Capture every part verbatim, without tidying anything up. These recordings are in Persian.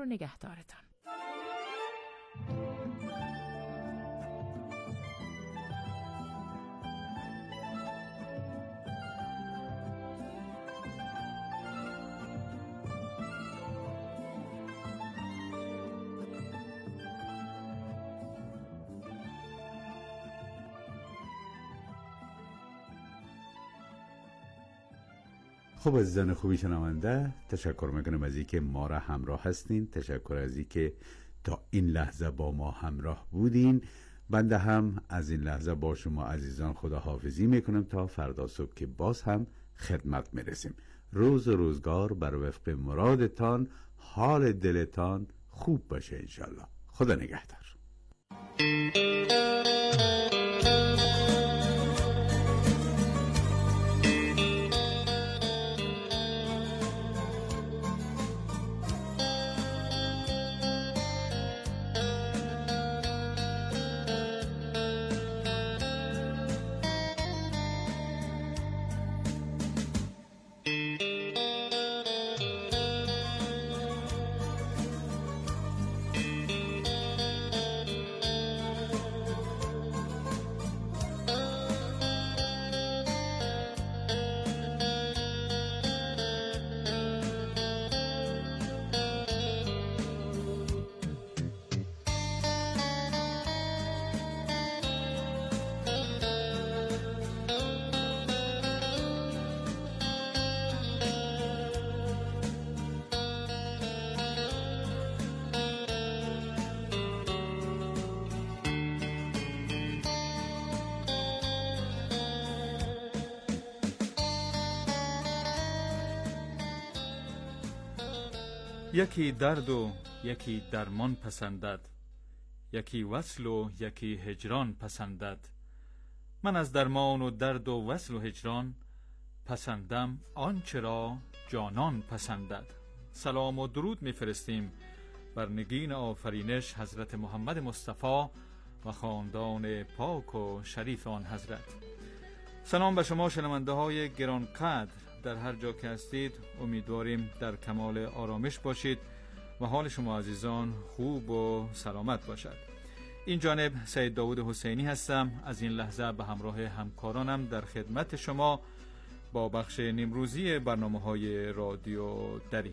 و نگهدارتان. خب عزیزان خوبی شنونده، تشکر میکنم از اینکه ما را همراه هستین. تشکر از اینکه تا این لحظه با ما همراه بودین. بنده هم از این لحظه با شما عزیزان خداحافظی میکنم تا فردا صبح که باز هم خدمت میرسیم. روز و روزگار بر وفق مرادتان، حال دلتان خوب باشه انشالله. خدا نگهدار. یکی درد و یکی درمان پسندد، یکی وصل و یکی هجران پسندد. من از درمان و درد و وصل و هجران، پسندم آنچه را جانان پسندد. سلام و درود میفرستیم بر نگین آفرینش حضرت محمد مصطفی و خاندان پاک و شریف آن حضرت. سلام به شما شنونده های گرانقدر در هر جا که هستید. امیدواریم در کمال آرامش باشید و حال شما عزیزان خوب و سلامت باشد. این جانب سید داود حسینی هستم. از این لحظه به همراه همکارانم در خدمت شما با بخش نیمروزی برنامه های رادیو دری.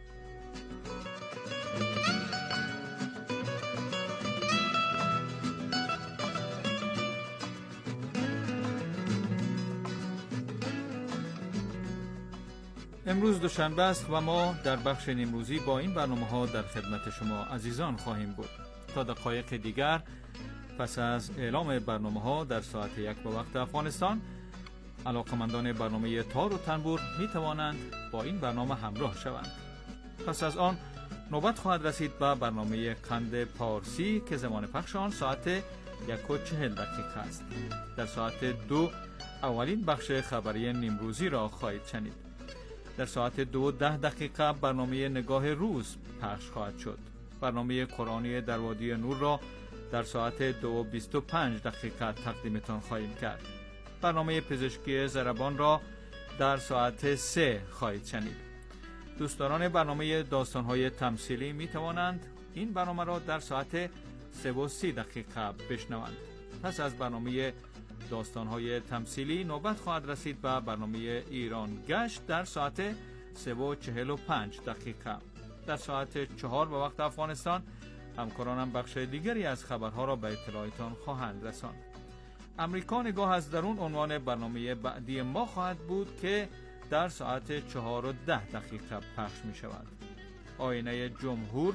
امروز دوشنبه است و ما در بخش نیمروزی با این برنامه ها در خدمت شما عزیزان خواهیم بود. تا دقایق دیگر پس از اعلام برنامه ها در ساعت یک به وقت افغانستان، علاقمندان برنامه تار و تنبور می توانند با این برنامه همراه شوند. پس از آن نوبت خواهد رسید به برنامه قند پارسی که زمان پخش آن ساعت یک و چهل دقیقه است. در ساعت دو اولین بخش خبری نیمروزی را خواهید شنید. در ساعت دو ده دقیقه برنامه نگاه روز پخش خواهد شد. برنامه قرآنی در وادی نور را در ساعت دو بیست و پنج دقیقه تقدیمتان خواهیم کرد. برنامه پزشکی ضربان را در ساعت سه خواهید شنید. دوستداران برنامه داستان‌های تمثیلی می توانند این برنامه را در ساعت سه و سی دقیقه بشنوند. پس از برنامه داستان‌های تمثیلی نوبت خواهد رسید به برنامه ایران گشت در ساعت سه و چهل و پنج دقیقه. در ساعت چهار به وقت افغانستان همکارانم بخش دیگری از خبرها را به اطلاعتان خواهند رساند. امریکا نگاه از درون عنوان برنامه بعدی ما خواهد بود که در ساعت چهار و ده دقیقه پخش می شود. آینه جمهور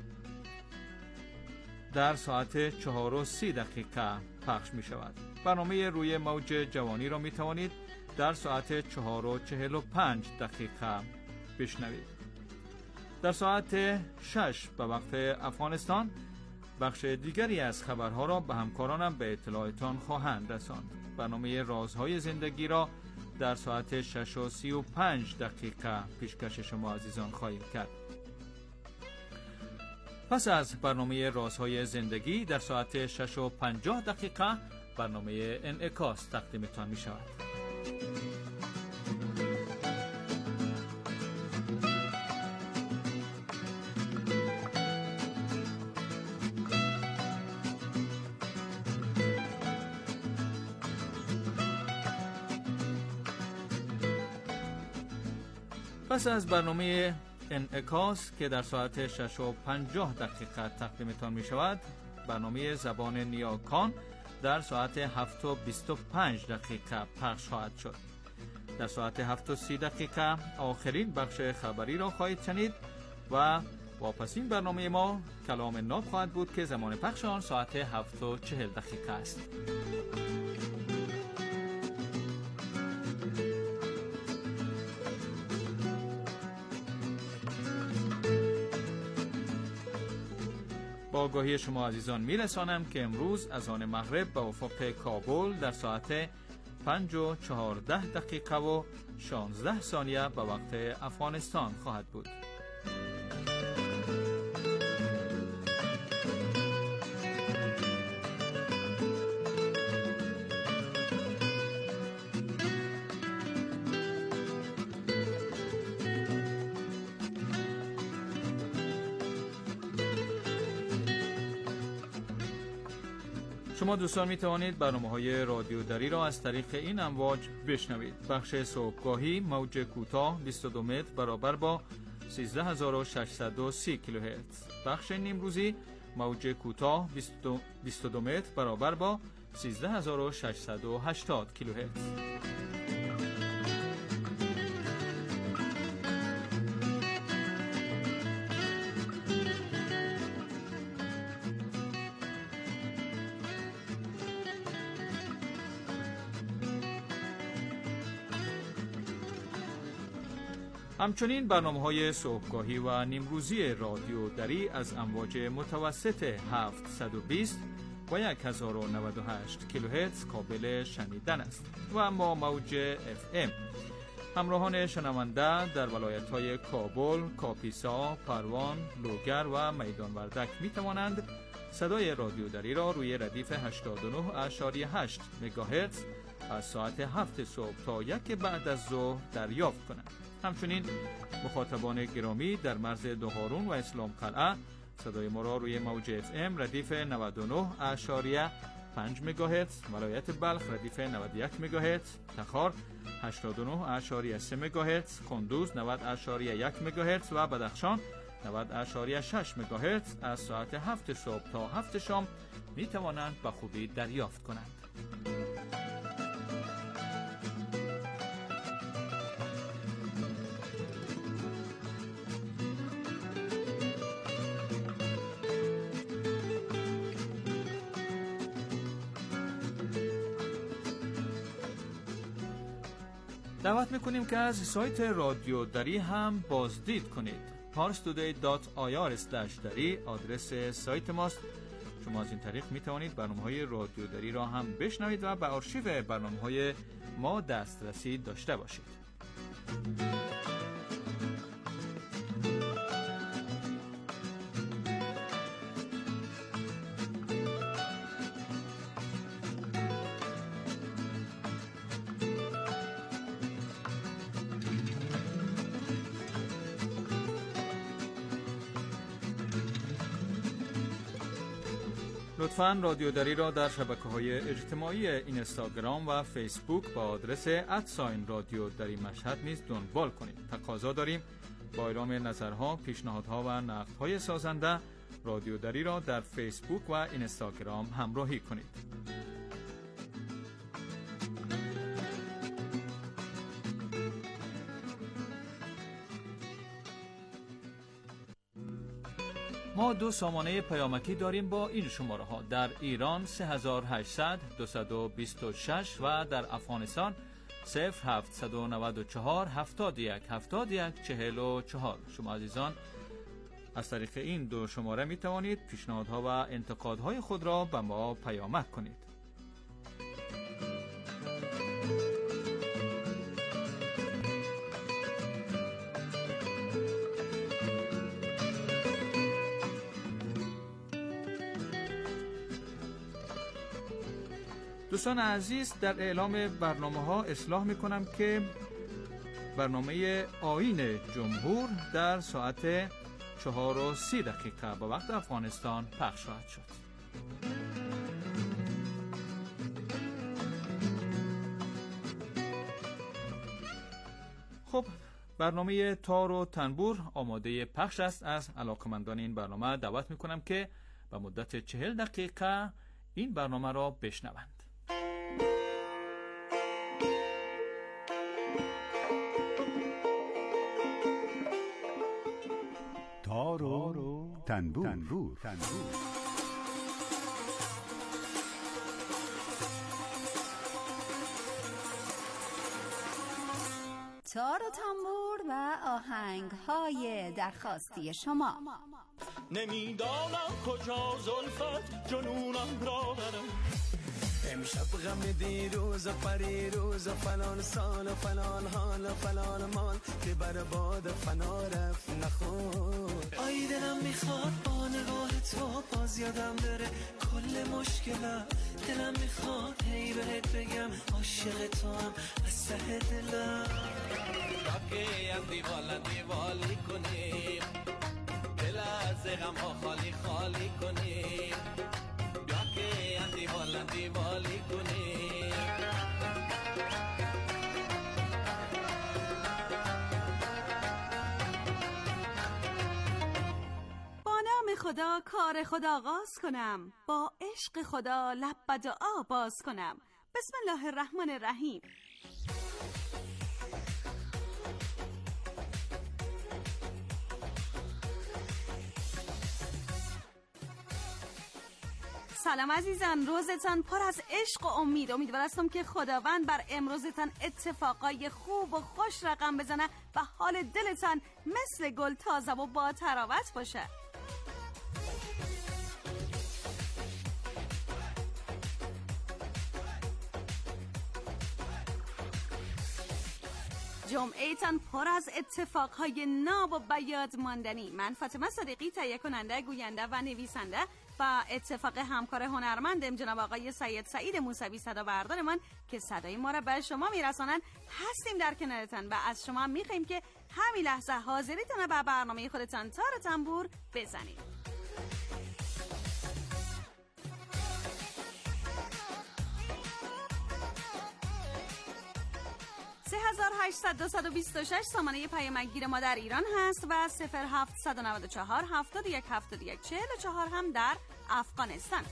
در ساعت چهار و سی دقیقه پخش می شود. برنامه روی موج جوانی را می توانید در ساعت چهار و چهل و پنج دقیقه بشنوید. در ساعت شش به وقت افغانستان بخش دیگری از خبرها را به همکارانم به اطلاعتان خواهند رساند. برنامه رازهای زندگی را در ساعت شش و سی و پنج دقیقه پیشکش شما عزیزان خواهیم کرد. پس از برنامه رازهای زندگی در ساعت شش و پنجاه دقیقه برنامه انعکاس تقدیمتان می شود. پس از برنامه انعکاس که در ساعت شش و پنجاه دقیقه تقدیمتان می شود، برنامه زبان نیاکان در ساعت هفت و بیست و پنج دقیقه پخش خواهد شد. در ساعت هفت و سی دقیقه آخرین بخش خبری را خواهید شنید و واپسین برنامه ما کلام ناب خواهد بود که زمان پخش آن ساعت هفت و چهل دقیقه است. با آگاهی شما عزیزان میرسانم که امروز از آن مغرب به افق کابل در ساعت پنج و چهارده دقیقه و شانزده ثانیه به وقت افغانستان خواهد بود. شما دوستان می توانید برنامه‌های رادیو دری را از طریق این امواج بشنوید. بخش صبحگاهی موج کوتاه بیست و دو متر برابر با سیزده هزار و ششصد و سی کیلوهرتز. بخش نیمروزی موج کوتاه بیست و دو متر برابر با سیزده هزار و ششصد و هشتاد کیلوهرتز. همچنین برنامه‌های صبحگاهی و نیمروزی رادیو دری از امواج متوسط هفتصد و بیست و هزار و نود و هشت کیلوهرتز قابل شنیدن است و اما موج اف ام. همراهان شنونده در ولایت‌های کابل، کاپیسا، پروان، لوگر و میدان وردک می‌توانند صدای رادیو دری را روی ردیف هشتاد و نه اشاری هشت مگاهرتز از ساعت هفت صبح تا یک بعد از ظهر دریافت کنند. همچنین مخاطبان گرامی در مرز دوهارون و اسلام قلعه صدای ما را روی موج اف ام ردیف نود و نه اشاری پنج مگاهرتز، ولایت بلخ ردیف نود و یک مگاهرتز، تخار هشتاد و نه اشاری سه مگاهرتز، کندوز نود اشاری یک مگاهرتز و بدخشان نود اشاری شش مگاهرتز از ساعت هفت صبح تا هفت شام می توانند به خوبی دریافت کنند. دعوت میکنیم که از سایت رادیو دری هم بازدید کنید. پارس تودی دات آی آر اسلش دری آدرس سایت ماست. شما از این طریق میتوانید برنامه‌های رادیو دری را هم بشنوید و به آرشیو برنامه‌های ما دسترسی داشته باشید. لطفاً رادیو دری را در شبکه‌های اجتماعی اینستاگرام و فیسبوک با آدرس ادساین رادیو دری مشهد نیز دنبال کنید. تقاضا داریم با اعلام نظرها، پیشنهادها و نقدهای سازنده رادیو دری را در فیسبوک و اینستاگرام همراهی کنید. ما دو سامانه پیامکی داریم با این شماره ها: در ایران سه هزار و هشتصد دویست و بیست و شش و در افغانستان صفر هفتصد و نود و چهار هفتاد و یک هفتاد و یک چهل و چهار. شما عزیزان از طریق این دو شماره می توانید پیشنهادها و انتقادهای خود را به ما پیامک کنید. دوستان عزیز، در اعلام برنامه ها اصلاح می کنم که برنامه آیین جمهور در ساعت چهار و سی دقیقه به وقت افغانستان پخش خواهد شد. خب، برنامه تار و تنبور آماده پخش است. از علاقمندان این برنامه دعوت میکنم که به مدت چهل دقیقه این برنامه را بشنوند. تار و تنبور, تنبور. تنبور. تار و تنبور و آهنگ‌های درخواستی شما. نمیدانم کجا زلفت جنونم را برم، امشب غم دیروز و پریروز و فلان سال و فلان حال و فلان مال که بر باد فنا رفت نخور. آی دلم میخواد با نگاه تو باز یادم بره کل مشکلم، دلم میخواد هی بهت بگم عاشق تو هم از ته دلم. راکه هم دیوالا دیوالی کنیم، دل از غم ها خالی خالی کنیم، راکه هم دیوالا دیوالی کنیم. با نام خدا کار خدا آغاز کنم، با عشق خدا لب به دعا باز کنم. بسم الله الرحمن الرحیم. سلام عزیزان، روزتان پر از عشق و امید. امیدوار هستم که خداوند بر امروزتان اتفاقای خوب و خوش رقم بزنه و حال دلتان مثل گل تازه و با تراوت باشه. جمعه تان پر از اتفاقهای ناب و بیاد ماندنی. من فاطمه صدیقی، تهیه کننده، گوینده و نویسنده و اتفاق همکار هنرمندم جناب آقای سید سعید موسوی صدا بردار من که صدای ما را به شما میرسانن هستیم در کنارتان و از شما میخوایم که همین لحظه حاضریتان به برنامه خودتان تار و تنبور بزنید. سه هزار و هشتصد و بیست و شش سامانه پیامگیر ما در ایران هست و صفر هفتصد و نود و چهار هفتاد و یک هفتاد و یک چهل و چهار هم در افغانستان.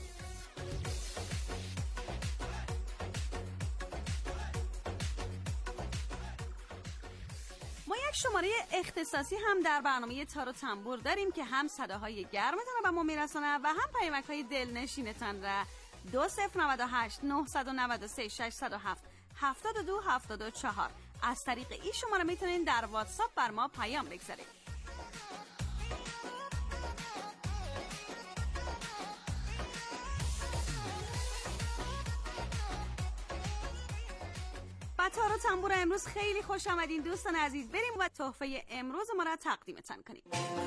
ما یک شماره اختصاصی هم در برنامه تار و تنبور داریم که هم صداهای گرمتان رو به ما میرسونه و هم پیامک‌های دلنشینتان را. دو صفر نود و هشت نهصد و نود و سه ششصد و هفت هفتاد و دو هفتاد و چهار. از طریق این شماره میتونین در واتساپ بر ما پیام بگذارید. با تار و تنبور امروز خیلی خوش آمدین دوستان عزیز. بریم و تحفه امروز ما را تقدیمتان کنیم.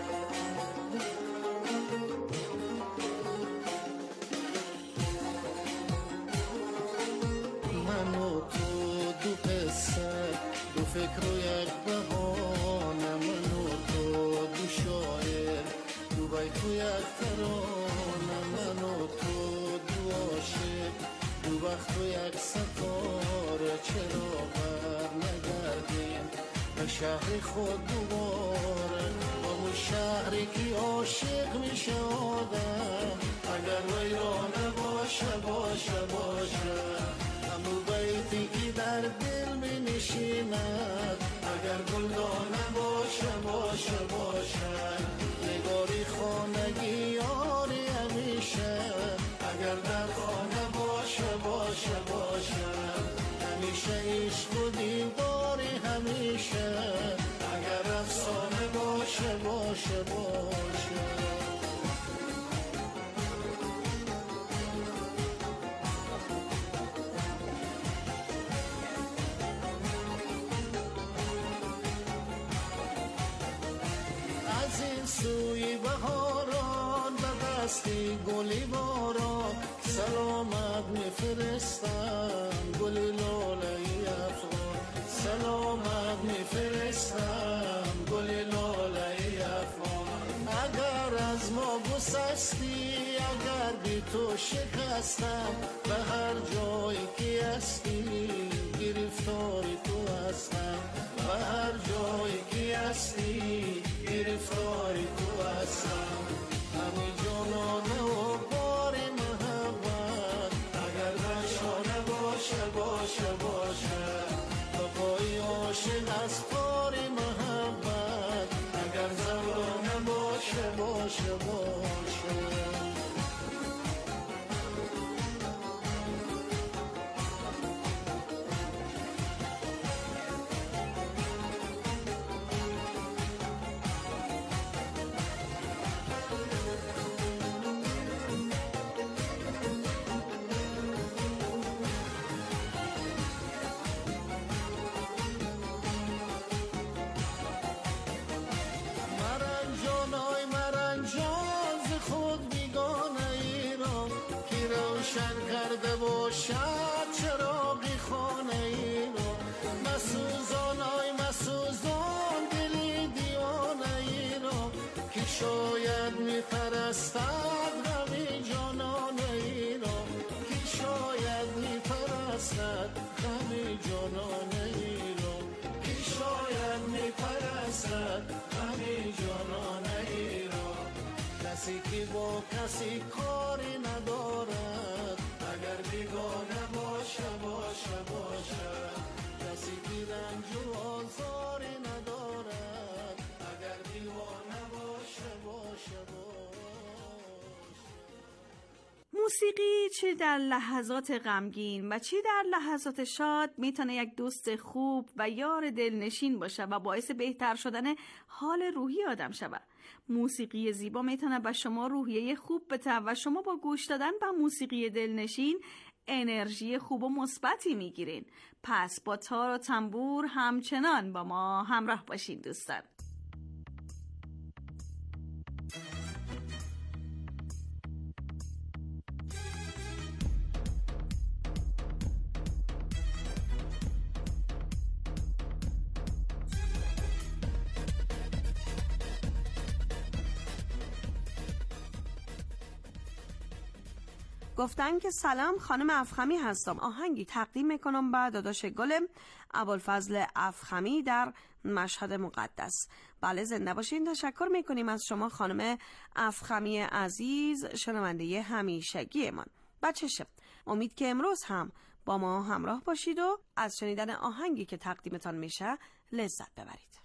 من و تو دو قصه، دو فکر و یک بهانه، من و تو دو شاعر، دو بیت و یک ترانه، من و تو دو عاشق، دو بخت و یک ستاره. چرا بر نگردیم به شهر خود دوباره، با اون شهری که عاشق میشه آدم، اگر ویرانه باشه باشه باشه. همون بیتی که در دل می نشیند، اگر گلدانه باشه باشه باشه. نگاری خانگی یاری همیشه، اگر در خانه باشه باشه باشه. همیشه عشق و دیداری همیشه، اگر افسانه باشه باشه باشه. سوی بهاران به دستی گلی باران، سلامت میفرستم گلی لاله افغان، سلامت میفرستم گلی لاله افغان. اگر از ما طاووس هستی، اگر بی تو شکستم به هر جایی که هستی گرفتاری تو هستم، به هر جایی که هستی گرفتاری تو هستم. همین جانانه و بار محبت اگر نشانه باشه باشه باشه، وفای عاشق از بار محبت اگر زبانه باشه باشه باشه. باشد چراغی خانه ای رو، مسوزان آی مسوزان دلی دیوانه ای رو، که شاید میپرستد غمی جانانه ای رو، که شاید میپرستد غمی جانانه ای رو، که شاید میپرستد غمی جانانه ای رو. کسی که با کسی کاری ندارد اگر بیگانه باشه باشه باشه، کسی که رنج و آزاری ندارد اگر دیوانه باشه باشه باشه. موسیقی چه در لحظات غمگین و چه در لحظات شاد میتونه یک دوست خوب و یار دلنشین باشه و باعث بهتر شدن حال روحی آدم شود. موسیقی زیبا میتونه به شما روحیه خوب بده و شما با گوش دادن به موسیقی دلنشین انرژی خوب و مثبتی میگیرین. پس با تار و تنبور همچنان با ما همراه باشین دوستان. گفتن که سلام، خانم افخمی هستم. آهنگی تقدیم میکنم به داداش گلم ابوالفضل افخمی در مشهد مقدس. بله زنده باشین. تشکر میکنیم از شما خانم افخمی عزیز، شنونده همیشگی من. بچه‌شم امید که امروز هم با ما همراه باشید و از شنیدن آهنگی که تقدیمتان میشه لذت ببرید.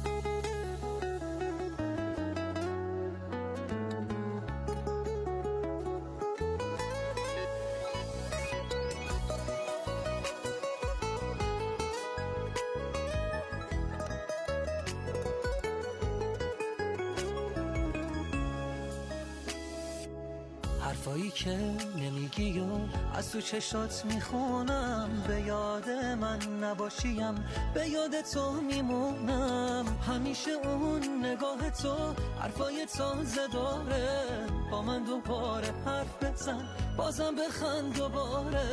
حرفایی که نمیگی و از تو چشات میخونم، به یاد من نباشیم به یاد تو میمونم. همیشه اون نگاه تو حرفای تازه داره، با من دوباره حرف بزن بازم بخند دوباره.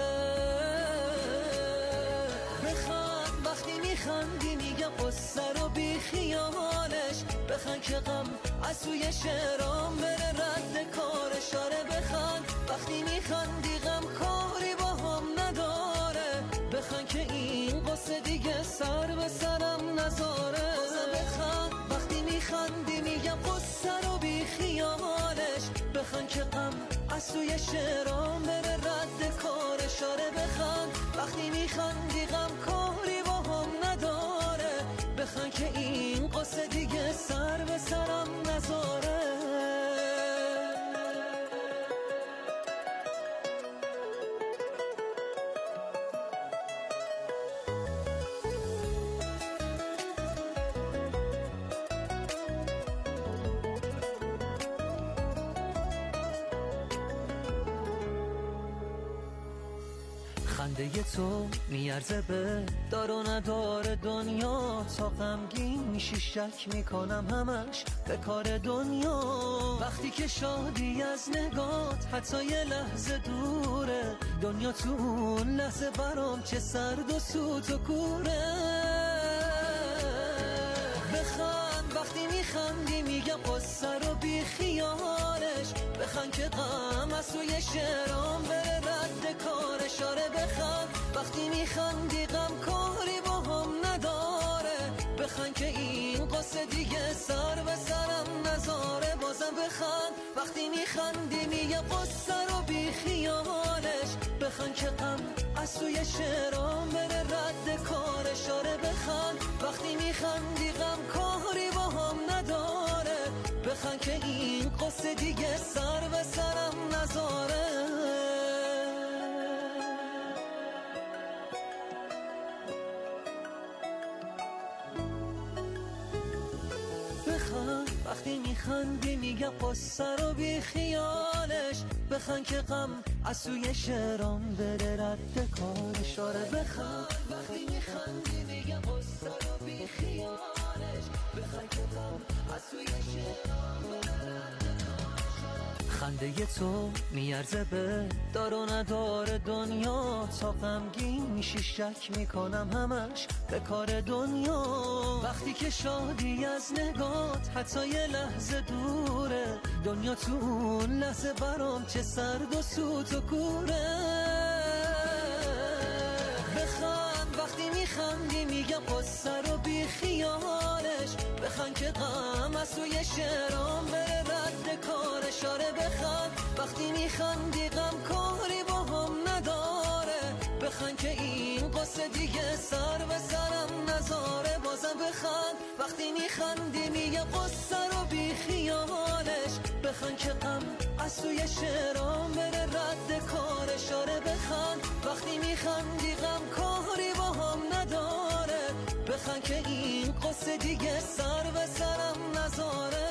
بخند وقتی میخندی میگم قصه رو بی خیالش، بخند که غم از توی شعرام بره رد کارش. آره بخند وقتی میخندی غم کاری با هم نداره، بخند که این قصه دیگه سر به سرم نذاره. بخند وقتی میخندی میگم قصه رو بی خیالش، بخند که غم از توی شعرام بره رد کارش. آره بخند وقتی میخندی غم کاری با هم نداره، بخند که این قصه دیگه سر به سرم نذاره. خنده تو میارزه به دار و ندار دنیا، تا غمگین میشی شک میکنم همش به کار دنیا. وقتی که شادی از نگات حتی یه لحظه دوره، دنیا تو اون لحظه برام چه سرد و سوت و کوره. بخند وقتی میخندی میگم قصه رو بی خیاله، بخند که غم از توی شعرام بره رد کار اشاره بخند وقتی میخندی غم کاری با هم نداره بخند که این قصه دیگه سر به سرم نذاره بازم بخند وقتی میخندی میگه قصه رو بی خیالش بخند که غم از توی شعرام بره رد کار اشاره بخند وقتی میخندی غم کاری با هم نداره بخند که این قصه دیگه سر به سرم نذاره بخند وقتی میخندی میگه قصه رو بی خیالش بخند که غم از توی شعرام بره رد کار اشاره بخند وقتی میخندی میگه قصه رو بی خیالش بخند که غم از توی شعرام بره رد خنده تو میارزه به دار و ندار دنیا تا غمگین میشی شک میکنم همش به کار دنیا وقتی که شادی از نگات حتی یه لحظه دوره دنیا تو اون لحظه برام چه سرد و سوت و کوره بخند وقتی میخندی میگم قصه رو بی خیالش بخند که غم از توی شعرام بره رد کار اشاره بخند وقتی میخندی غم کاری با هم نداره بخند که این قصه دیگه سر به سرم نذاره بازم بخند وقتی میخندی میگه قصه رو بی خیالش بخند که غم از توی شعرام بره رد کار اشاره بخند وقتی میخندی غم کاری با هم نداره بخند که این قصه دیگه سر به سرم نذاره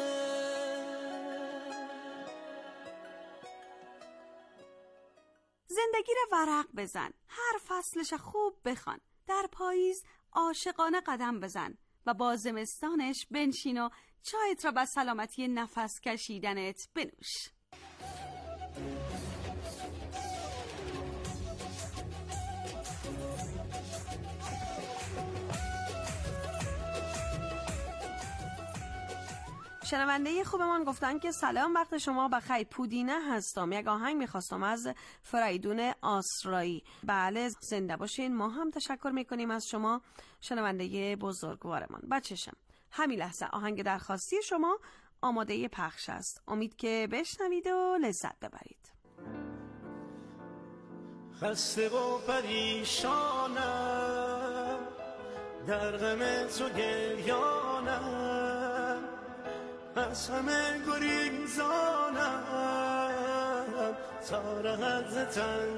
زندگی رو ورق بزن، هر فصلش خوب بخوان، در پاییز عاشقانه قدم بزن و با زمستانش بنشین و چایت را به سلامتی نفس کشیدنت بنوش. شنونده خوبمان گفتن که سلام وقت شما بخیر، پودینه هستم، یک آهنگ میخواستم از فریدون آسرایی. بله زنده باشین، ما هم تشکر میکنیم از شما شنونده بزرگوارمان. بچشم همین لحظه آهنگ درخواستی شما آماده پخش است، امید که بشنوید و لذت ببرید. خسته و پریشانم در غم تو گریانم از همه گریزانم تا راحت ز تن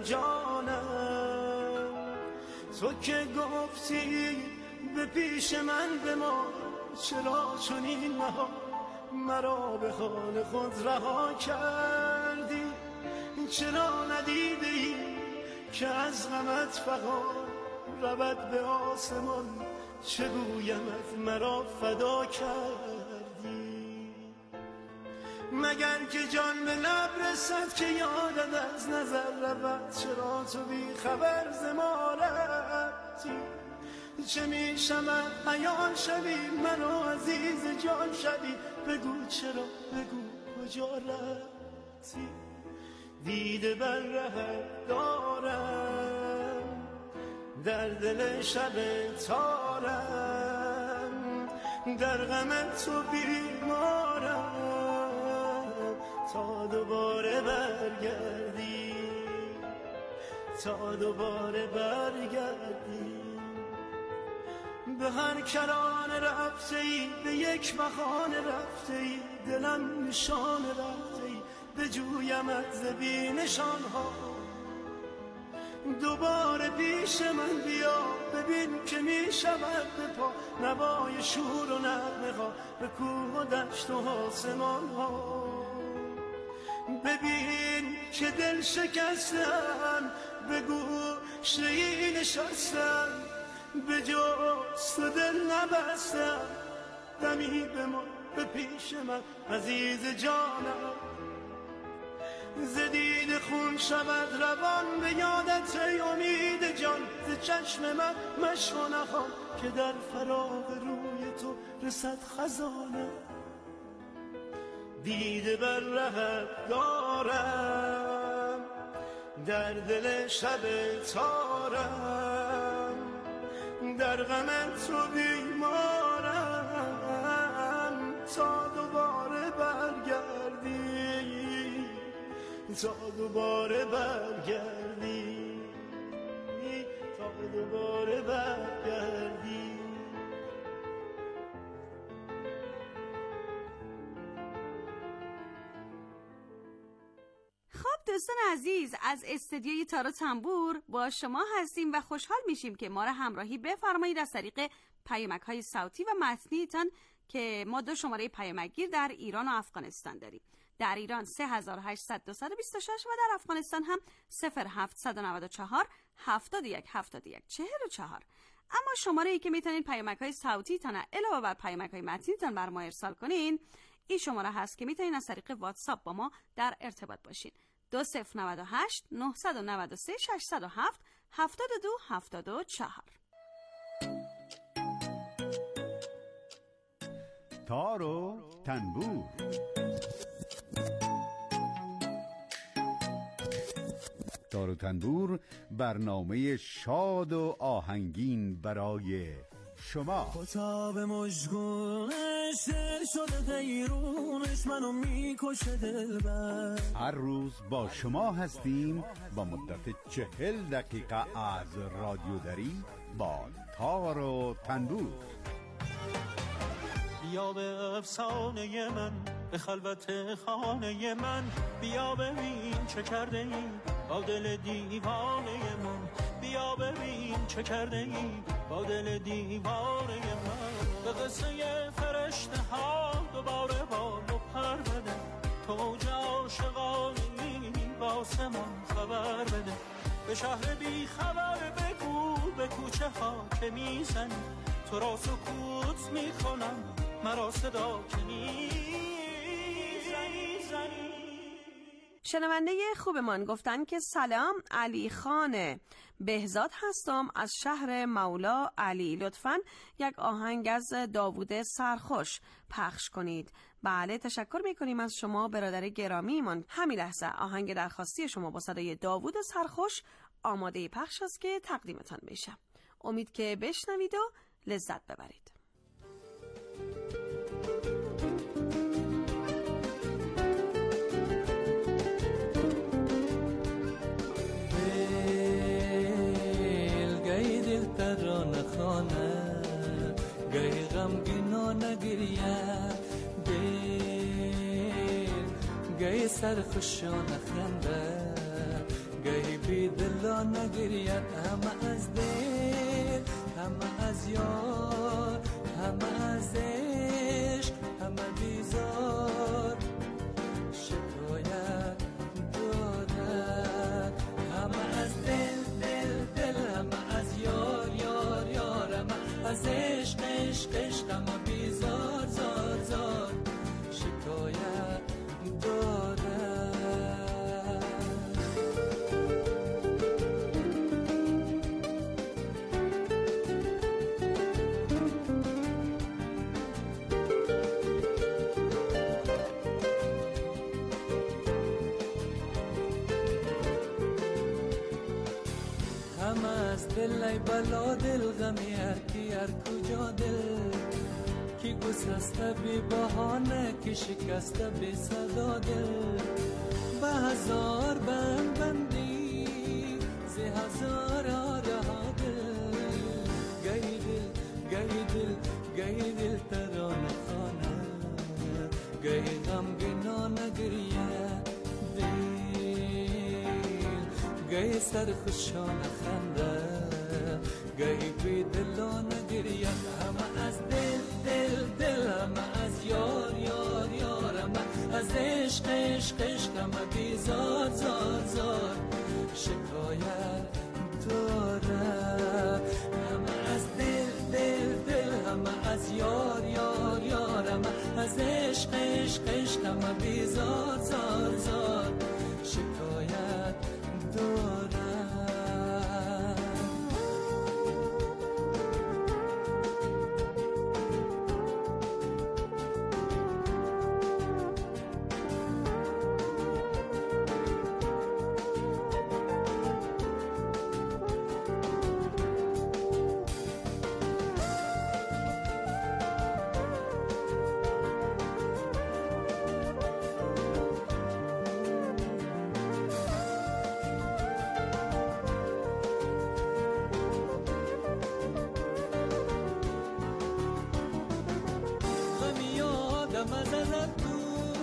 جانم تو که گفتی به پیش من بمان چرا چنین نها مرا به حال خود رها کردی چرا ندیده ای که از غمت فغان رود به آسمان چه گویمت مرا فدا کردی مگر که جان به لب رسد که یادت از نظر رود چرا تو بی خبر ز ما رفتی چه می شود عیان شوی منو عزیز جان شوی بگو چرا بگو کجا رفتی دیده بر ره دارم در دل شب تارم در غم تو بیمارم تا دوباره برگردی تا دوباره برگردی به هر کرانه رفته ای به یک بهانه رفته ای دلم نشانه رفته ای به جویمت ز بی نشان ها دوباره پیش من بیا ببین که می شود به پا نوای شور و نغمه ها به کوه و دشت و آسمان ها ببین که دل شکستم به گوشه ای نشستم به جست دل نبستم دمی به ما به پیش من عزیز جانم زدید خون شود روان به یادت ای امید جان ز چشم من مشو نخوان که در فراق روی تو رسد خزانه دیده بر رهت دارم، در دل شب تارم، در غم تو بیمارم، تا دوباره برگردی، تا دوباره برگردی، تا دوباره برگردی. دوستان عزیز، از استدیوی تار و تنبور با شما هستیم و خوشحال میشیم که ما را همراهی بفرمایید از طریق پیامک‌های صوتی و متنیتان که ما دو شماره پیامک‌گیر در ایران و افغانستان داریم. در ایران سه هزار و هشتصد و دویست و بیست و شش و در افغانستان هم صفر هفتصد و نود و چهار هفتاد و یک هفتاد و یک چهل و چهار. اما شماره ای که میتونید پیامک‌های صوتی تان علاوه بر پیامک‌های متنیتان بر ما ارسال کنین، این شماره هست که میتونید از طریق واتساپ با ما در ارتباط باشین. دو صفر نود و هشت نهصد و نود و سه ششصد و هفت هفتاد و دو هفتاد و چهار. تار و تنبور. تار و تنبور برنامه شاد و آهنگین برای شما. خطاب مشغولش دل شده غیرونش منو میکشه دلبر. هر روز با شما هستیم با مدت چهل دقیقه از رادیو دری با تار و تنبور. بیا به افسانه من، به خلوت خانه من، بیا ببین چه کرده ای با دل دیوانه من، بیا ببین چه کرده ای با دل دیوانه من. به قصه فرشته ها دوباره بال و پر بده، توج عاشقانی واسه من خبر بده. به شهر بی خبر بگو به کوچه ها که میزنی، تو را سکوت میکنم مرا صدا که میزنی زنی. شنونده خوبمان گفتن که سلام، علی خان بهزاد هستم از شهر مولا علی، لطفاً یک آهنگ از داوود سرخوش پخش کنید. بله، تشکر میکنیم از شما برادر گرامیمان. همین لحظه آهنگ درخواستی شما با صدای داوود سرخوش آماده پخش است که تقدیمتان بشه. امید که بشنوید و لذت ببرید. گهی غمگینا نگریه دل، گهی سرخوشا نخنده، گهی بی دلا نگریه. همه از دل، همه از یار، همه از عشق، همه بیزار شکایت دارد. همه از دل دل دل، همه از یار یار یار، همه از عشق عشق عشق، همه بیزار زار زار شکایت دارد. همه از دل ای بلا دل غمی هر کی هر کجا دل، کی گسسته بی بهانه، کی شکسته بی صدا دل. به هزار بند بندی زی هزار آره دل، گهی دل گهی دل گهی دل ترانه خانه، گهی غمگینا نگریه گهی سرخوشان خنده، گهی بی دلان گریه. همه از دل دل دل، همه از یار یار یار، همه از عشق عشق عشق، همه بی زار زار زار شکایت داره. همه از دل دل دل، همه از یار یار یار، همه از عشق عشق عشق، همه بی زار زار زار شکایت دارم. مثل تو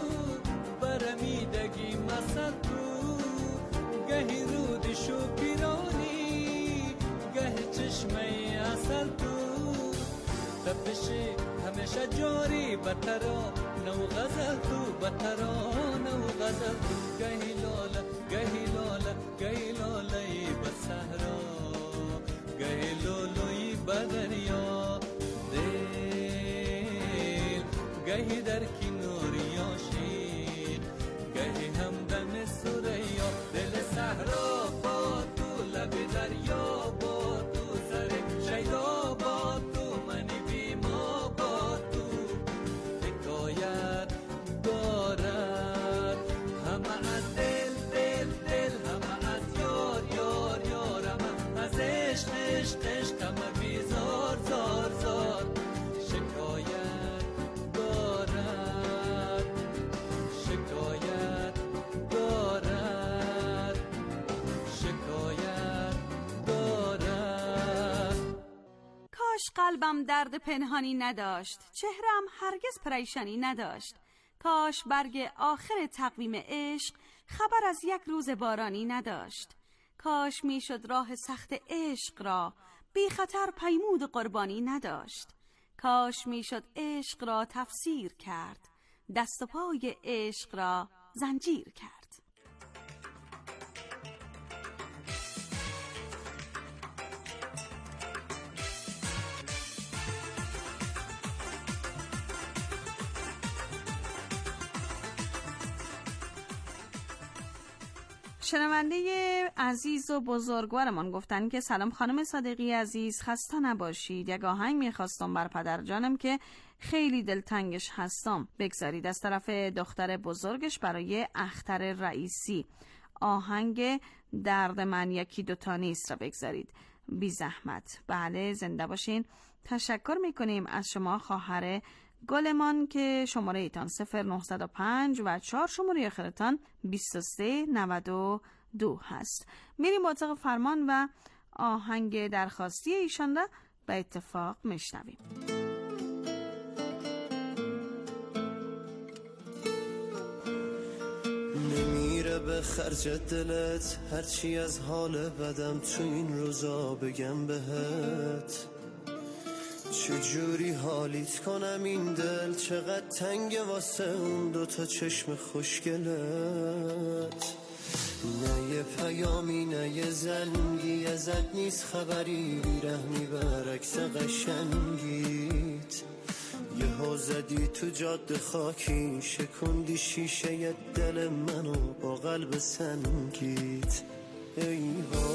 برمیدگی مثل تو گهی رودشو پیرانی گه چشمه اصل تو تپشی همیشه جاری بطرا نو غزل تو بطرا نو غزل تو گهی لالا گهی لالا گهی لالایی بسهرا گهی لولوی بدریا دل گهی در کناری عاشق گهی همدم سریا دل صحرا با تو لب دریا با تو سر شیدا با تو منی بیما با تو حکایت دارد همه از دل دل دل همه از یار یار یار همه از عشق عشق عشق همه بیزار زار زار شکایت دارد شکایت دارد شکایت دارد. کاش قلبم درد پنهانی نداشت، چهرم هرگز پریشانی نداشت. کاش برگ آخر تقویم عشق خبر از یک روز بارانی نداشت. کاش میشد راه سخت عشق را بی خطر پیمود قربانی نداشت. کاش میشد عشق را تفسیر کرد، دست و پای عشق را زنجیر کرد. شنونده عزیز و بزرگوارمان گفتن که سلام خانم صادقی عزیز، خسته نباشید. یک آهنگ میخواستم بر پدر جانم که خیلی دلتنگش هستم بگذارید، از طرف دختر بزرگش برای اختر رئیسی. آهنگ درد من یکی دوتا نیست را بگذارید بی زحمت. بله زنده باشین. تشکر میکنیم از شما خواهر گلمان که شماره ایتان صفر نه پنج و چهار شماره آخرتان بیست و سه نود و دو هست. میریم اتاق فرمان و آهنگ درخواستی ایشان را به اتفاق میشنویم. نمیره به خرج دلت هرچی از حال بدم تو این روزا بگم بهت، چجوری حالیت کنم این دل چقدر تنگه واسه اون دوتا چشم خوشگلت. نه یه پیامی نه یه زنگی ازت نیست خبری، بیرحمی برعکس قشنگیت. یه ها زدی تو جاده خاکی شکندی شیشه دل منو با قلب سنگیت. ای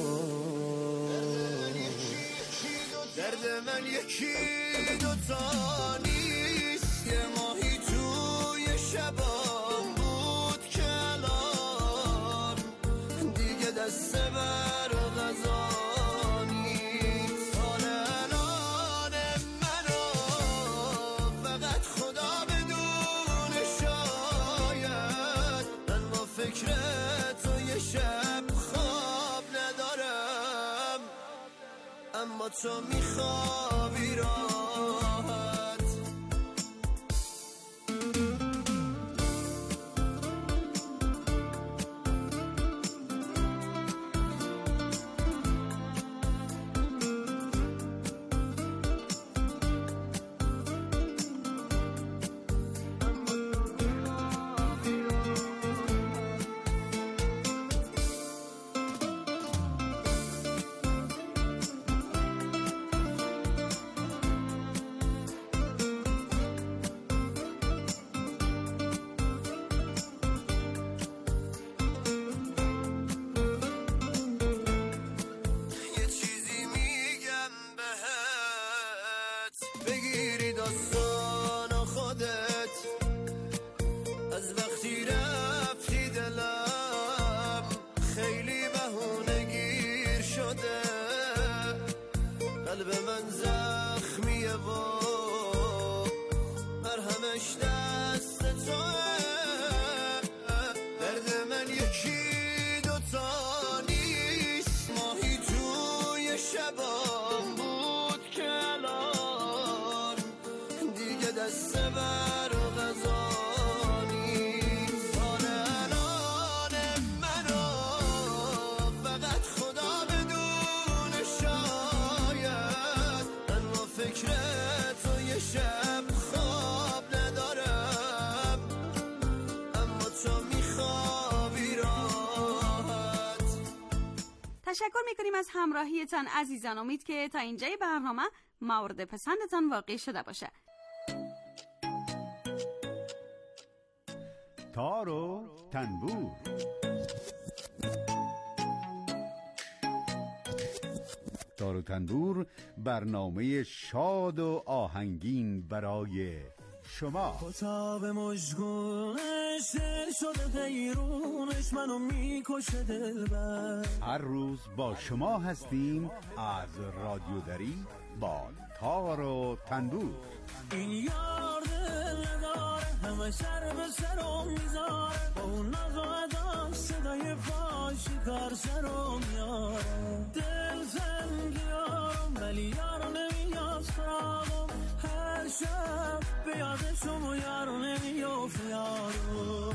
درد من یکی دوتا نیست، یه ماهی توی شبام بود که الان دیگه دست بر غذا نیست. حال الان منو فقط خدا بدونه، شاید من با فکر تو یه شب خواب ندارم، اما تو میخوابی راحت. تشکر میکنیم از همراهیتان عزیزان. امید که تا اینجای برنامه مورد پسندتان واقع شده باشه. تار و تنبور. تار و تنبور برنامه شاد و آهنگین برای شما. کتاب مشگونش دل شده پیرونش منو میکشه دلبر. هر روز با شما هستیم از رادیو دری با تار و تنبور. این یار دل نداره همه سر به سرم میذاره، با اون ناز و اداش صدای پاشی کار سرم میاره. دل زنگی یارم ولی یارو نمیاد سرامم، هر شب به یادشم و یارو نمیافت یارو.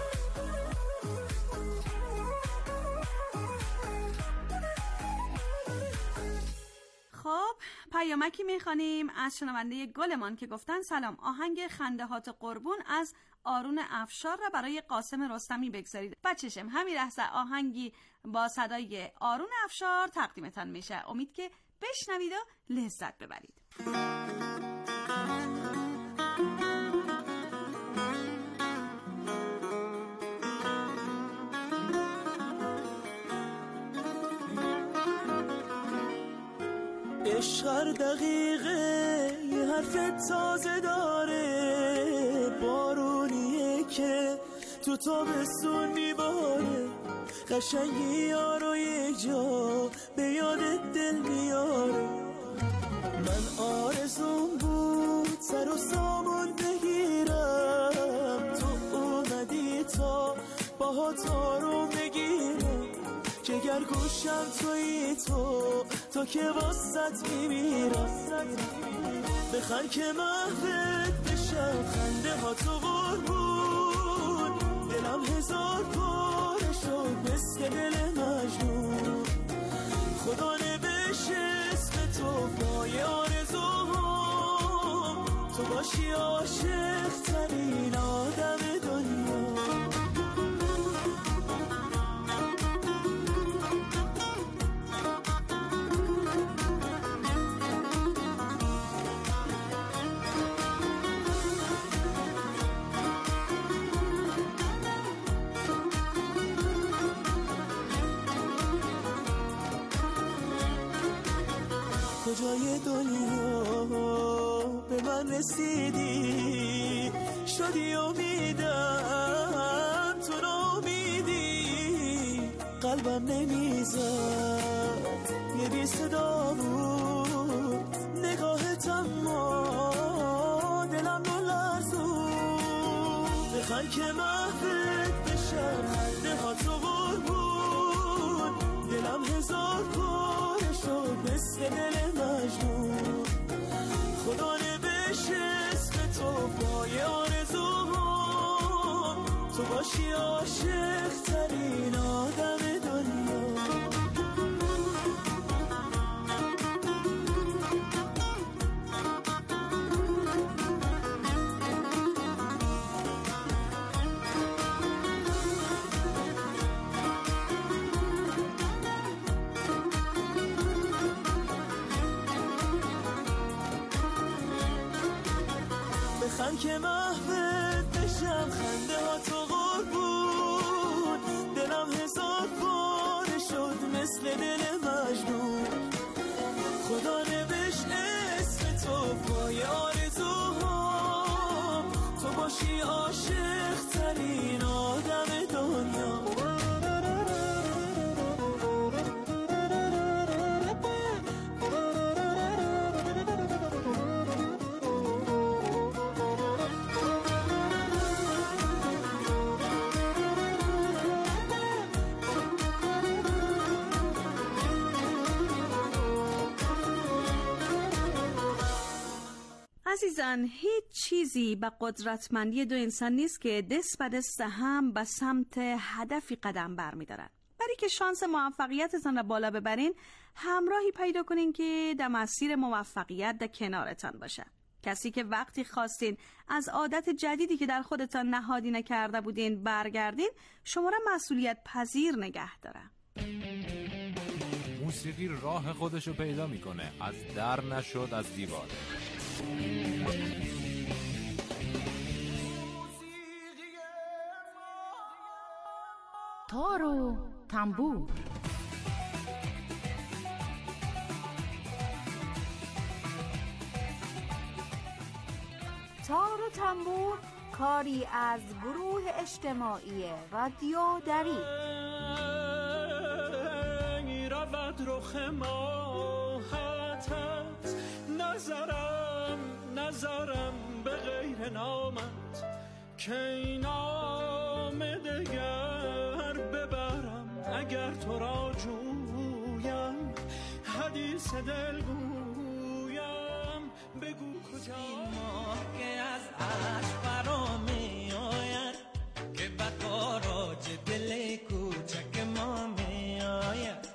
خب پیامکی میخوانیم از شنونده گلمان که گفتن سلام، آهنگ خندهات قربون از آرون افشار را برای قاسم رستمی بگذارید. بچشم همین لحظه آهنگی با صدای آرون افشار تقدیمتان میشه. امید که بشنوید و لذت ببرید. عشق هر دقیقه یه حرف تازه داره، بارونیه که تو تابستون میباره، قشنگی یارو یه جا به یاد دل میاره. من آرزون بود سر و سامون بگیرم، تو اومدی تا باها تارو بگیرم، جگر گوشم توی تو تو که واسط میمیرم. بخن که محبت بشم خنده ها تو قربون، دلم هزار پاره شد مثل دل مجنون. خدا نوشت اسم تو پای آرزوام، تو باشی عاشق ترین آدم دنیا. کجای دنیا به من رسیدی، شدی امیدم تو نامیدی، قلبم نمیزد یه بی صدا بود، نگاهت اما دلم رو لرزون. بخن که محبت بشم خنده ها تو قربون، دلم هزار پاره شد مثل دل مجنون. خدا نوشت اسم تو پای آرزوام، تو باشی عاشق ترین آدم دنیا. بخن که محبت بشم خنده ها تو قربون، دلم هزار پاره شد مثل دل مجنون. خدا نوشت اسم تو پای آرزوهام، تو باشی عاشق ترین آدم دنیا. عزیزان، هیچ چیزی به قدرتمندی دو انسان نیست که دست به دست هم به سمت هدفی قدم برمی‌دارن. برای که شانس موفقیتتان را بالا ببرین، همراهی پیدا کنین که در مسیر موفقیت در کنارتان باشه. کسی که وقتی خواستین از عادت جدیدی که در خودتان نهادی نکرده بودین برگردین، شما را مسئولیت پذیر نگه داره. موسیقی راه خودشو پیدا میکنه، از در نشد از دیوار. تار و تنبور. تار و تنبور کاری از گروه اجتماعی رادیو دری. رود رخ ماهتت، نظرم نظرم به غیر نامت، که این نام دگر ببرم اگر تو را جویم، حدیث دل گویم بگو کجا ماه که از عشق فرا می آید، که بقاراج دل کوچک ما می آید.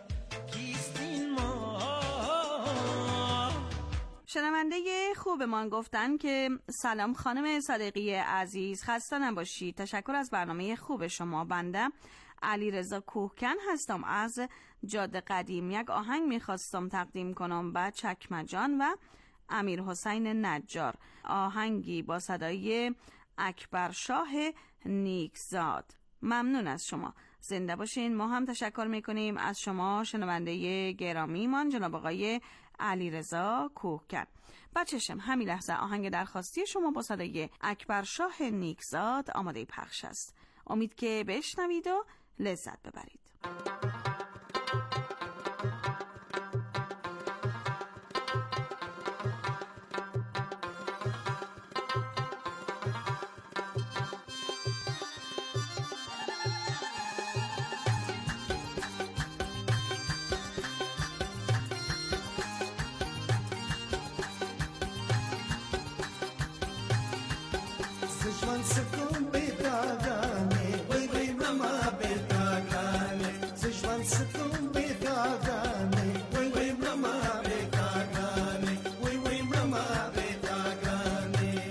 شنونده خوبمان گفتن که سلام خانم صادقی عزیز، خسته نباشید. تشکر از برنامه خوب شما. بنده علیرضا کوهکن هستم از جاده قدیم. یک آهنگ میخواستم تقدیم کنم به چکمجان و امیر حسین نجار، آهنگی با صدای اکبر شاه نیکزاد. ممنون از شما، زنده باشین. ما هم تشکر میکنیم از شما شنونده گرامیمان جناب آقای علیرضا کوهکن. بچشم همین لحظه آهنگ درخواستی شما با صدای اکبر شاه نیکزاد آماده پخش است. امید که بشنوید و لذت ببرید. زجمن سکون بیداغانه وی وی مما بیداغانه، زجمن سکون بیداغانه وی وی مما بیداغانه، وی وی مما بیداغانه.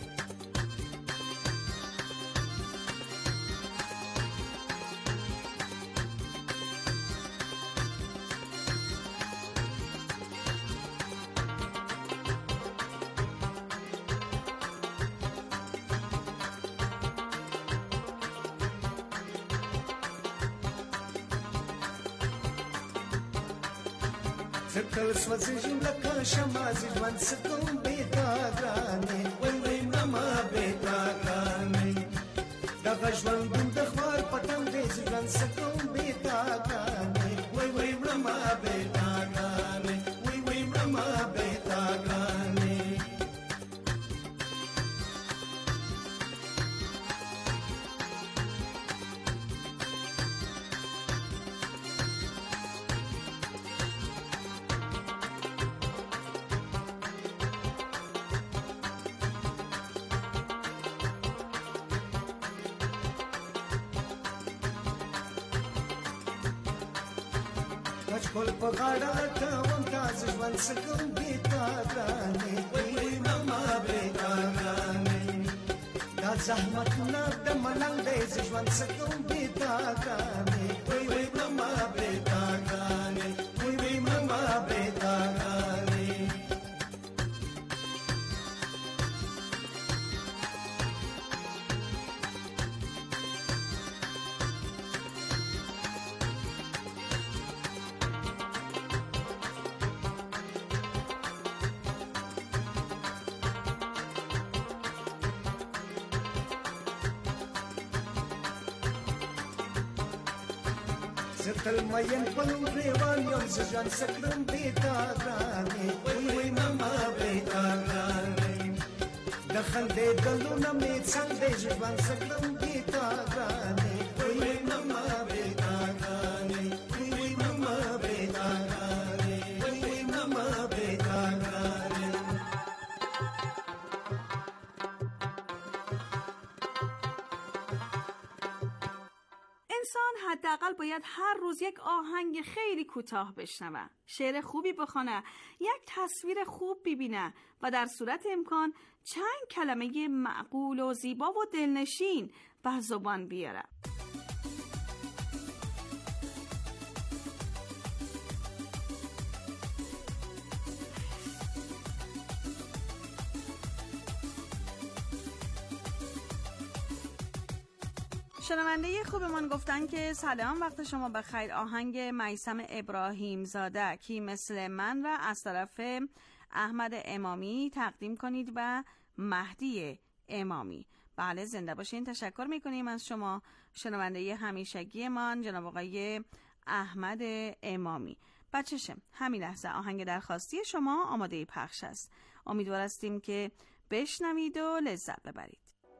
تل سوزیجم لکه شمع، زجمن سکون بیداغانه وی وی مما بیداغانه. دغه ژوند د خوار پټم دی، زجمن سکون بیداغانه وی وی مما بیداغانه، وی وی مما بیداغانه. کل په غاړه کوم تاسو ژوند سکون بیتاګانې وی وی مما بیتاګانې، دا زحمت نه د ملنګ دی ژوند سکون بیتاګانې وی وی مما بیتاګانې، وی وی مما بیتاګانې. زتل مین پلو ریوان یم زجان سکرم بیتاګانې وی وی مما بیتاګانې، د خندې دلونه مې څنګه ژوند سکرم بیتاګانې وی وی مما بیتاګانې، وی وی مما بیتاګانې، وی وی مما بیتاګانې. انسان حداقل باید هر روز یک آهنگ خیلی کوتاه بشنوه، شعر خوبی بخونه، یک تصویر خوب ببینه و در صورت امکان چند کلمه معقول و زیبا و دلنشین به زبان بیاره. شنونده خوبمان گفتن که سلام، وقت شما بخیر. آهنگ میثم ابراهیم زاده کی مثل من و از طرف احمد امامی تقدیم کنید و مهدی امامی. بله زنده باشین. تشکر میکنیم از شما شنونده همیشگی من جناب آقای احمد امامی. بچه‌شم همین لحظه آهنگ درخواستی شما آماده پخش است. امیدوار هستیم که بشنوید و لذت ببرید.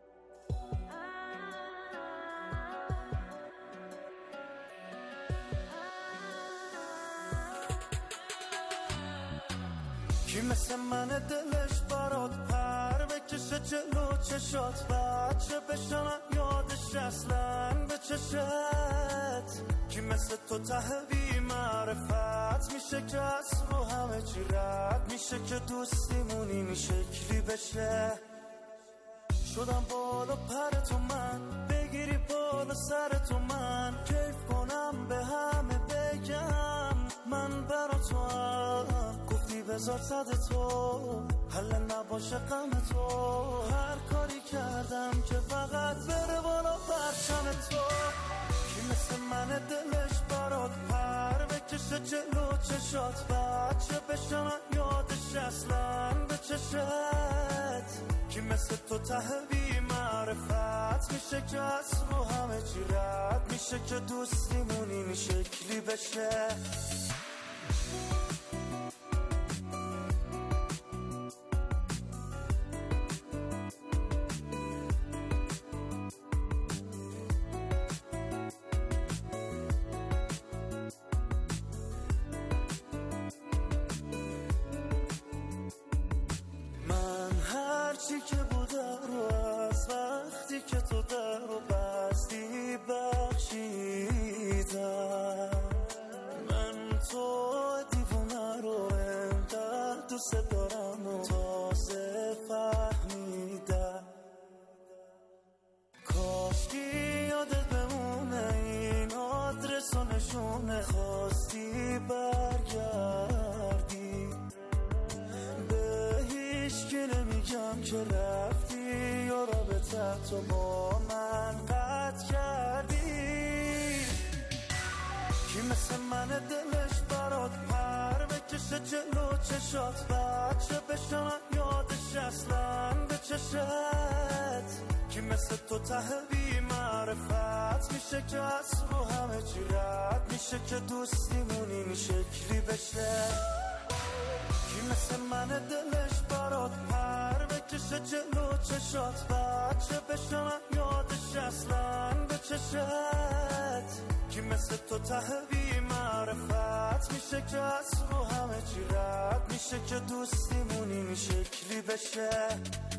کی مثل من دلش برات پر بکشه جلو چشات، بچه بشنم یادش اصلا به چشت. کی مثل تو ته بی معرفت میشه که از رو همه چی رد میشه که دوستیمون این شکلی بشه. شدم بالا پر تو من بگیری بالا سر تو من کیف کنم به همه بگم من برا تو هم گفتی بذار صد تو حل نباشه غم تو. هر کاری کردم که فقط بره بالا پرچم تو. کی مثل من دلش برات پر بکشه جلو چشات، بچه بشنم یادش اصلا به چشت. کی مثل تو ته بی معرفت میشه که از رو همه چی رد میشه که دوستیمون این شکلی بشه. چی که بوده رو از وقتی که تو در رو بستی بخشیدم. من تو دیوونه رو انقدر دوست دارم و تازه فهمیدم. کاش که یادت بمونه این آدرس و نشونه خواستی برگردی. به هیچ که نمیگم که رفتی یا رابطه تو با من قطع کردی. کی مثل من دلش برات پر بکشه جلو چشات، بچه بشنم یادش اصلا به چشت. کی مثل تو ته بی معرفت میشه که از رو همه چی رد میشه که دوستیمون این شکلی بشه. کی مثل من دلش برات پر بکشه جلو چشات، بچه بشنم یادش اصلا به چشت. کی مثل تو ته بی معرفت میشه که از رو همه چی رد میشه که دوستیمون این شکلی بشه.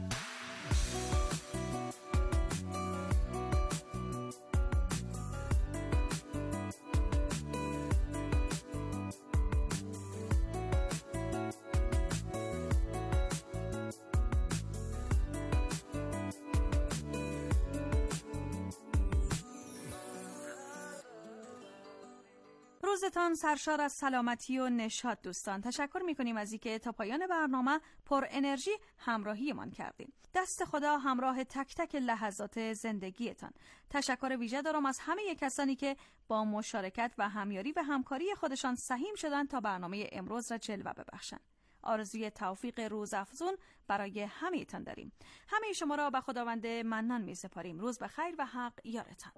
روزتان سرشار از سلامتی و نشاط دوستان. تشکر میکنیم از اینکه تا پایان برنامه پر انرژی همراهی من کردین. دست خدا همراه تک تک لحظات زندگیتان. تشکر ویژه دارم از همه کسانی که با مشارکت و همیاری و همکاری خودشان سهیم شدن تا برنامه امروز را جلوه ببخشن. آرزوی توفیق روزافزون برای همه تان داریم. همه شما را به خداوند منان می سپاریم. روز بخیر و حق یارتان.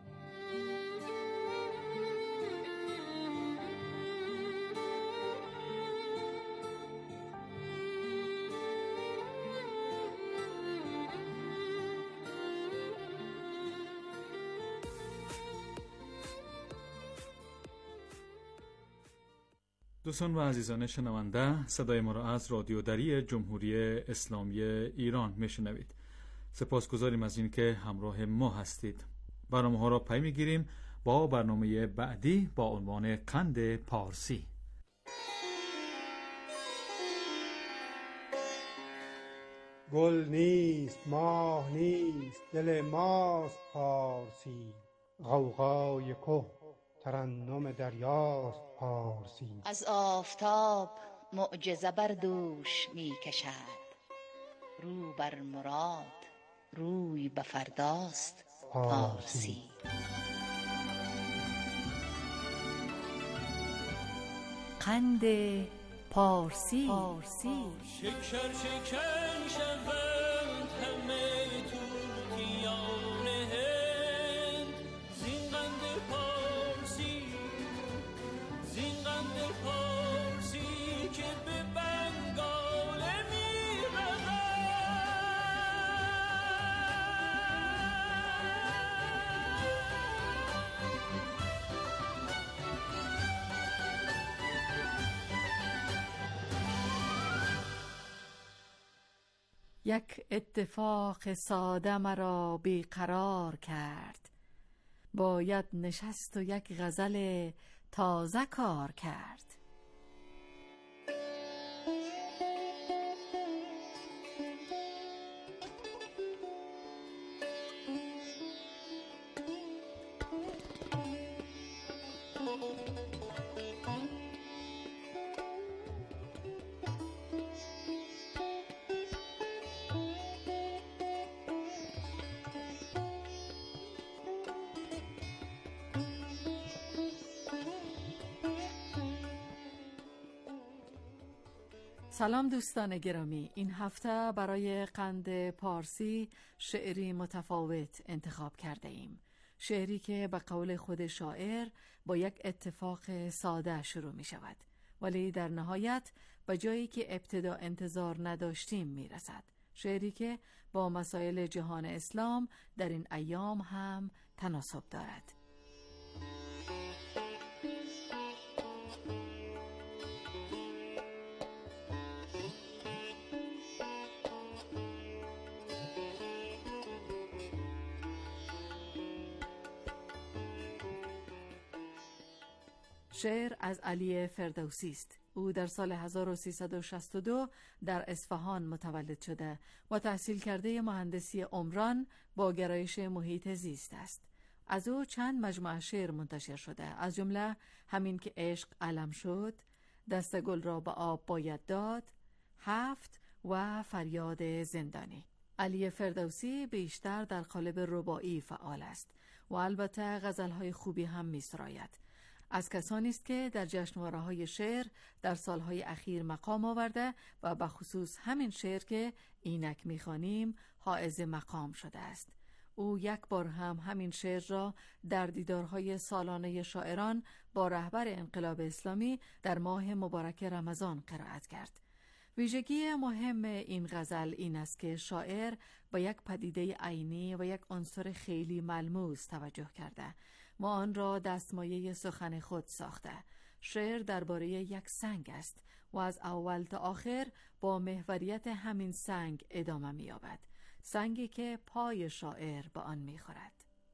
دوستان و عزیزان شنونده، صدای ما را از رادیو دری جمهوری اسلامی ایران میشنوید. سپاسگزاریم از این که همراه ما هستید. برنامه ها را پی میگیریم با برنامه بعدی با عنوان قند پارسی. گل نیست، ماه نیست، دل ماست پارسی. غوغای که ترنم دریاست پارسی. از آفتاب معجزه بر دوش می کشد، رو بر مراد روی به فرداست پارسی. قند پارسی. شکر شکر شوند همه توتیان هند، زین قند پارسی، زین قند پارسی که به بنگال میرود. یک اتفاق ساده مرا بیقرار کرد، باید نشست و یک غزل تازه کار کرد. سلام دوستان گرامی، این هفته برای قند پارسی شعری متفاوت انتخاب کرده ایم. شعری که به قول خود شاعر با یک اتفاق ساده شروع می شود، ولی در نهایت به جایی که ابتدا انتظار نداشتیم می رسد. شعری که با مسائل جهان اسلام در این ایام هم تناسب دارد. شعر از علی فردوسی است. او در سال هزار و سیصد و شصت و دو در اصفهان متولد شده و تحصیل کرده مهندسی عمران با گرایش محیط زیست است. از او چند مجموعه شعر منتشر شده، از جمله همین که عشق علم شد، دست گل را به آب باید داد، هفت و فریاد زندانی. علی فردوسی بیشتر در قالب رباعی فعال است و البته غزلهای خوبی هم می‌سراید. از کسانی است که در جشنواره‌های شعر در سالهای اخیر مقام آورده و به خصوص همین شعر که اینک می‌خوانیم حائز مقام شده است. او یک بار هم همین شعر را در دیدارهای سالانه شاعران با رهبر انقلاب اسلامی در ماه مبارک رمضان قرائت کرد. ویژگی مهم این غزل این است که شاعر با یک پدیده عینی و یک عنصر خیلی ملموس توجه کرده و آن را دستمایه سخن خود ساخته. شعر درباره یک سنگ است و از اول تا آخر با محوریت همین سنگ ادامه می‌یابد، سنگی که پای شاعر به آن می‌خورد.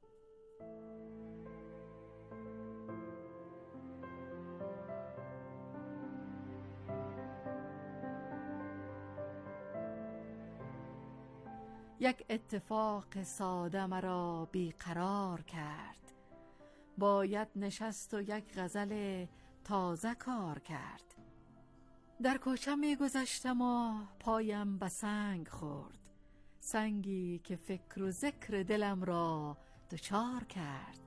یک اتفاق ساده مرا بیقرار کرد، باید نشست و یک غزل تازه کار کرد. در کوچه می گذشتم و پایم به سنگ خورد، سنگی که فکر و ذکر دلم را دچار کرد.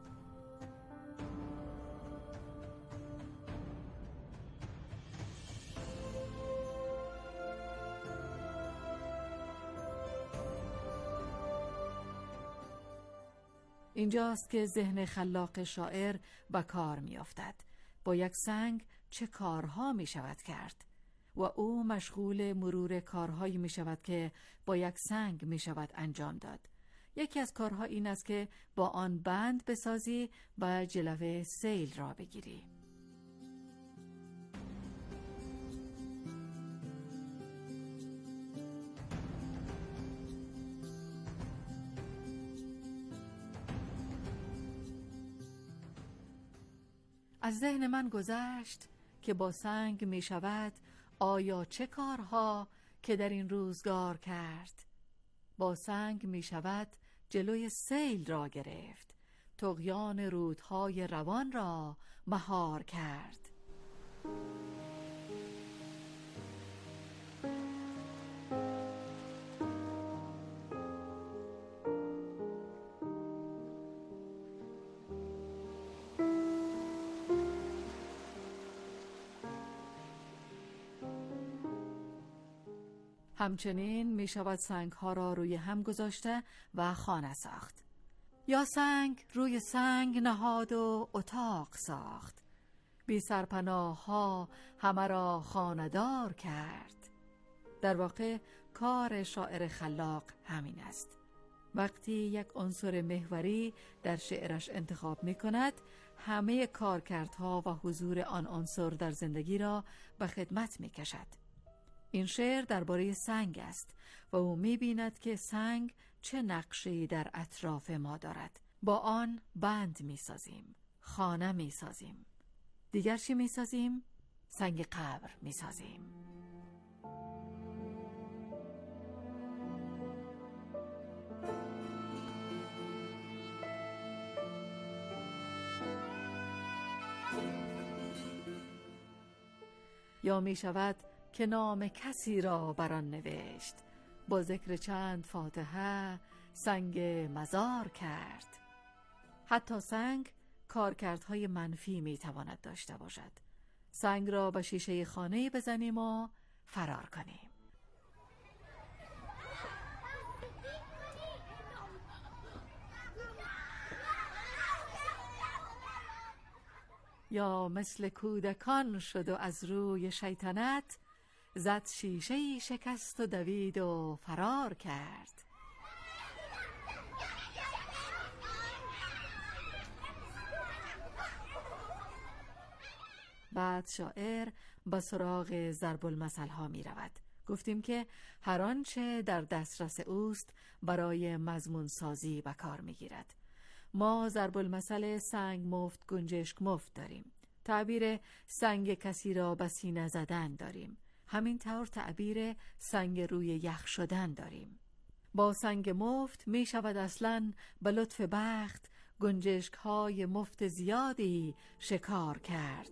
اینجاست که ذهن خلاق شاعر به کار می افتد. با یک سنگ چه کارها می شود کرد و او مشغول مرور کارهایی می شود که با یک سنگ می شود انجام داد. یکی از کارها این است که با آن بند بسازی و جلوه سیل را بگیری. از ذهن من گذشت که با سنگ می شود آیا چه کارها که در این روزگار کرد. با سنگ می شود جلوی سیل را گرفت، طغیان رودهای روان را مهار کرد. همچنین می شود سنگ ها را روی هم گذاشته و خانه ساخت. یا سنگ روی سنگ نهاد و اتاق ساخت. بی سرپناه ها همه را خانه‌دار کرد. در واقع کار شاعر خلاق همین است. وقتی یک عنصر محوری در شعرش انتخاب می کند، همه کارکردها و حضور آن عنصر در زندگی را به خدمت می کشد. این شعر درباره سنگ است و او می بیند که سنگ چه نقشی در اطراف ما دارد. با آن بند می سازیم، خانه می سازیم. دیگر چی می سازیم؟ سنگ قبر می سازیم. یا می شود که نام کسی را بران نوشت، با ذکر چند فاتحه سنگ مزار کرد. حتی سنگ کارکردهای منفی می تواند داشته باشد. سنگ را به شیشه خانه بزنیم و فرار کنیم. یا مثل کودکان شد و از روی شیطنت، زد شیشه‌ای شکست و دوید و فرار کرد. بعد شاعر به سراغ ضرب المثل ها می رود. گفتیم که هر آنچه در دسترس اوست برای مضمون سازی به کار می گیرد. ما ضرب المثل سنگ مفت گنجشک مفت داریم. تعبیر سنگ کسی را به سینه زدن داریم. همینطور تعبیر سنگ روی یخ شدن داریم. با سنگ مفت می شود اصلاً به لطف بخت گنجشک های مفت زیادی شکار کرد.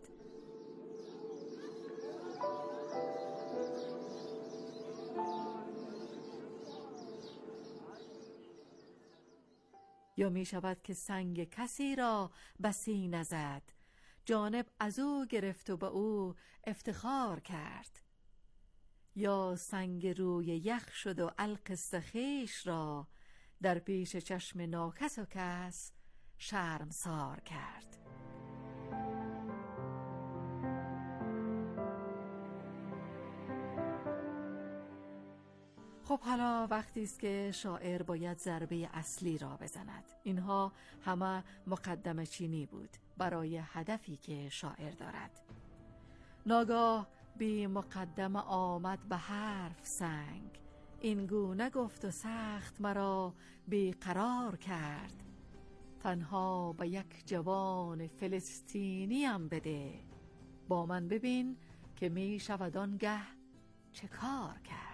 یا می شود که سنگ کسی را به سینه زد، جانب از او گرفت و به او افتخار کرد. یا سنگ روی یخ شد و القصه خویش را، در پیش چشم ناکس و کس شرمسار کرد. خب حالا وقتی است که شاعر باید ضربه اصلی را بزند. اینها همه مقدمه چینی بود برای هدفی که شاعر دارد. ناگاه بی مقدمه آمد به حرف سنگ، این گونه گفت و سخت مرا بی قرار کرد. تنها به یک جوان فلسطینیم بده، با من ببین که می شود آنگه چه کار کرد.